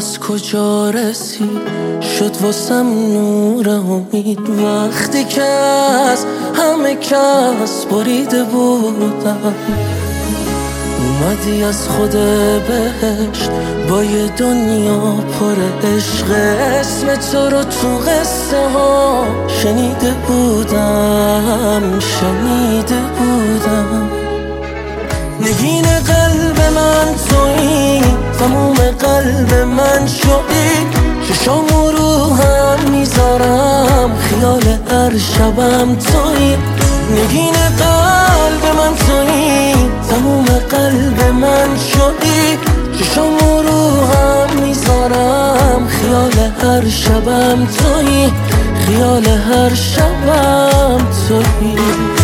از کجا رسید شد واسم نور امید. وقتی که از همه کس بریده بودم اومدی از خود بهشت با یه دنیا پر عشق. اسم تو رو تو قصه ها شنیده بودم نگین قلب من تویی، تموم قلب من شدی. چشامو رو هم میذارم خیال هر شبم تویی. نگین قلب من تویی، تموم قلب من شدی. چشامو رو هم میذارم خیال هر شبم تویی. خیال هر شبم تویی.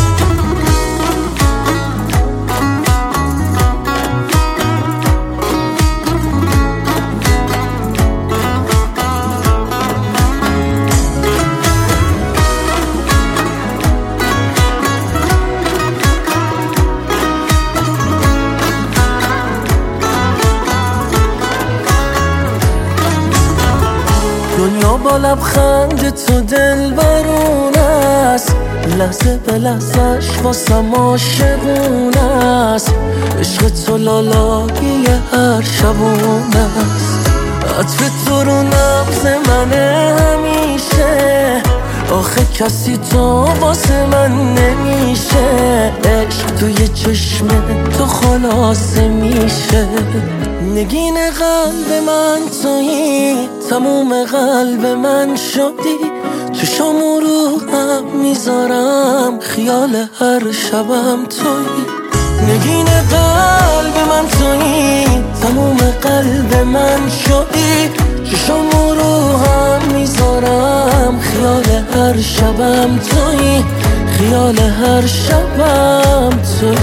دنیا با لبخند تو دلبرون است، لحظه به لحظهش واسم عاشقونه است. عشق تو لالایی هر شبونه است. عطر تو رو نبض منه همیشه. آخه کسی تو واسه من نمیشه. عشق توی چشم تو خلاصه میشه. نگین قلب من تویی، تموم قلب من شدی. چشامو رو هم میذارم خیال هر شبم تویی. نگین قلب من تویی، تموم قلب من شدی. چشامو رو هم میذارم خیال هر شبم تویی. خیال هر شبم تویی.